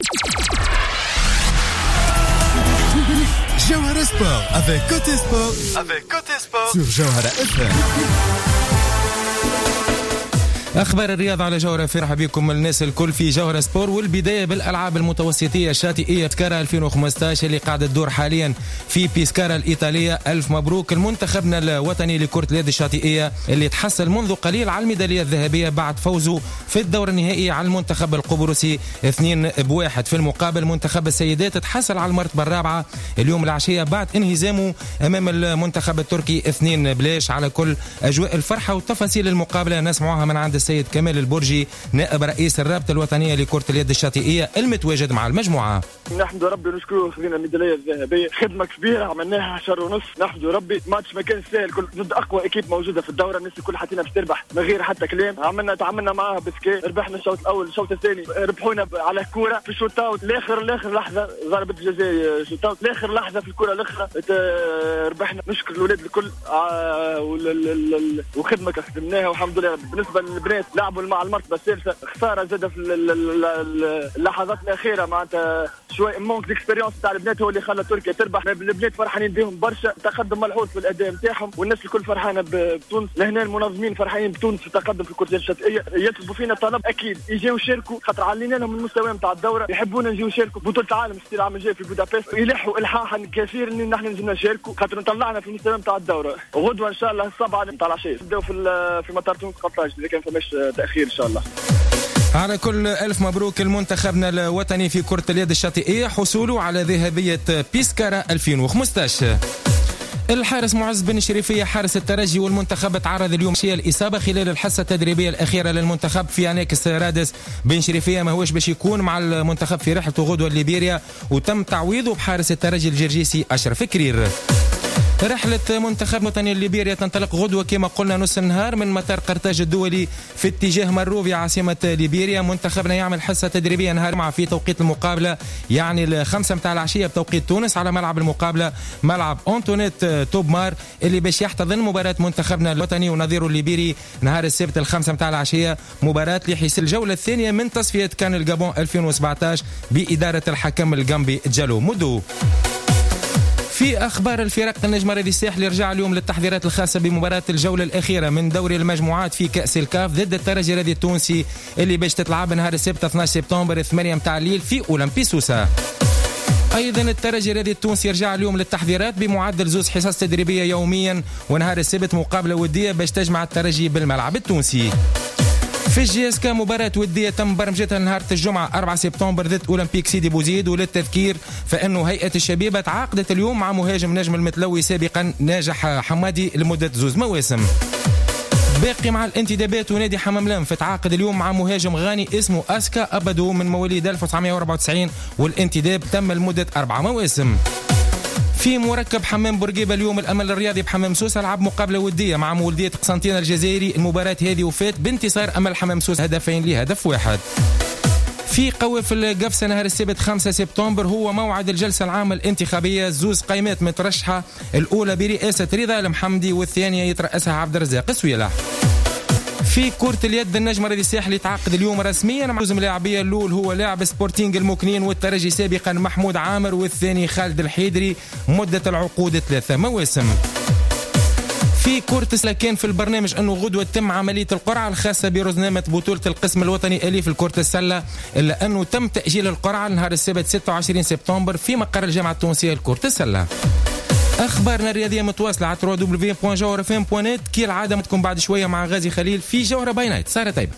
Jawhara Sport avec Côté Sport sur Jawhara FM. أخبار الرياضة على جوهرة. فرحة بكم الناس الكل في جوهرة سبور، والبداية بالألعاب المتوسطية الشاطئية بيسكارا 2015 اللي قاعدة تدور حاليا في بيسكارا الإيطالية. ألف مبروك المنتخبنا الوطني لكرة اليد الشاطئية اللي تحصل منذ قليل على الميدالية الذهبية بعد فوزه في الدور النهائي على المنتخب القبرصي 2-1. في المقابل منتخب السيدات تحصل على المرتبة الرابعة اليوم العشية بعد انهزامه أمام المنتخب التركي 2-0. على كل أجواء الفرحة وتفاصيل المقابلة نسمعها من عند السيد كمال البرجي نائب رئيس الرابطة الوطنية لكرة اليد الشاطئية المتواجد مع المجموعة. نحمد ربي ونشكره، خذينا الميدالية الذهبية، خدمة كبيرة عملناها 10:30. نحمد ربي، ماتش ما كان سهل، كل ضد أقوى إكيب موجودة في الدورة، الناس الكل حاطينا باش تربح من غير حتى كلام. تعاملنا معاها بسكي، ربحنا الشوط الأول، الشوط الثاني ربحونا على كورة في الشوط اوت لاخر لحظة، ضربة جزاء شوط اوت لاخر لحظة في الكورة الأخرى ربحنا. نشكر الأولاد الكل وخدمة خدمناها والحمد لله. بالنسبة للبنات لعبوا مع المرتبة الثالثة، خسارة زادة في اللحظات الأخيرة، معناتها شوي مونك ديكسبيريونس تاع البنات هو اللي خلى تركيا تربح. البنات فرحانين بهم برشا، تقدم ملحوظ في الأداء نتاعهم، والناس الكل فرحانة بتونس. لهنا المنظمين فرحانين بتونس في التقدم في الكرة الشاطئية. يطلبوا فينا طلب أكيد يجيو يشاركوا، خاطر علينا لهم المستوى نتاع الدورة، يحبونا نجيو نشاركوا بطولة العالم ستيل العام الجاي في بودابست. يلحوا إلحاحا كثير إن نحن نجينا نشاركوا، خاطر نطلعنا في المستوى نتاع الدورة. غدوة إن شاء الله السبعة نتاع العشية نبداو في مطار تونس 13 إذا كان فماش تأخير إن شاء الله. على كل ألف مبروك المنتخبنا الوطني في كرة اليد الشاطئية حصوله على ذهبية بيسكارا 2015. الحارس معز بن شريفية حارس الترجي والمنتخب تعرض اليوم شيء الإصابة خلال الحصة التدريبية الأخيرة للمنتخب في أناكس رادس. بن شريفية ما هوش باش يكون مع المنتخب في رحلته غدوة ليبيريا، وتم تعويضه بحارس الترجي الجرجيسي أشرف كرير. رحلة منتخب وطني ليبيريا تنطلق غدوة كما قلنا نص النهار من مطار قرطاج الدولي في اتجاه مروفيا عاصمة ليبيريا. منتخبنا يعمل حصة تدريبية نهار مع في توقيت المقابلة، يعني 5 متاع العشية بتوقيت تونس، على ملعب المقابلة ملعب أنتونيت توبمار اللي باش يحتضن مباراة منتخبنا الوطني ونظيره الليبيري نهار السبت 5 متاع العشية، مباراة لحيث الجولة الثانية من تصفية كان الجابون 2017 بإدارة الحكم الجامبي جالو مودو. في أخبار الفرق، النجم الرياضي الساحلي رجع اليوم للتحضيرات الخاصة بمباراة الجولة الأخيرة من دوري المجموعات في كأس الكاف ضد الترجي الرياضي التونسي اللي باش تتلعب نهار السبت 12 سبتمبر 8 متاع الليل في أولمبي سوسة. أيضا الترجي الرياضي التونسي يرجع اليوم للتحضيرات بمعدل 2 حصص تدريبية يوميا، ونهار السبت مقابلة ودية باش تجمع الترجي بالملعب التونسي. في الجيسكا مباراة ودية تم برمجتها نهار الجمعة 4 سبتمبر ضد أولمبيك سيدي بوزيد، وللتذكير فإنه هيئة الشبيبة تعاقدت اليوم مع مهاجم نجم المتلوي سابقا ناجح حمادي لمدة 2 مواسم. باقي مع الانتدابات ونادي حمام لام فتعاقد اليوم مع مهاجم غاني اسمه أسكا أبدو من مواليد 1994، والانتداب تم لمدة 4 مواسم. في مركب حمام بورقيبة اليوم الأمل الرياضي بحمام سوسة لعب مقابلة ودية مع مولودية قسنطينة الجزائري. المباراة هذه وفات بانتصار أمل حمام سوسة 2-1. في قوافل القفصة نهار السبت 5 سبتمبر هو موعد الجلسة العامة الانتخابية. 2 قائمات مترشحة، الأولى برئاسة رضا المحمدي والثانية يترأسها عبد الرزاق سويلح. في كرة اليد النجم الرياضي الساحلي تعاقد اليوم رسميا مع زوج لاعبيه، الأول هو لاعب سبورتينغ المكنين والترجي سابقا محمود عامر، والثاني خالد الحيدري، مدة العقود 3 مواسم. في كرة السلة في البرنامج أنه غدوة تم عملية القرعة الخاصة برزنامة بطولة القسم الوطني أليف الكرة السلة، إلا أنه تم تأجيل القرعة نهار السبت 26 سبتمبر في مقر الجامعة التونسية لكرة السلة. أخبارنا الرياضية متواصلة على www.jawharafm.net كي العادة. متكم بعد شوية مع غازي خليل في جوهرة باي نايت. سارة طيبة.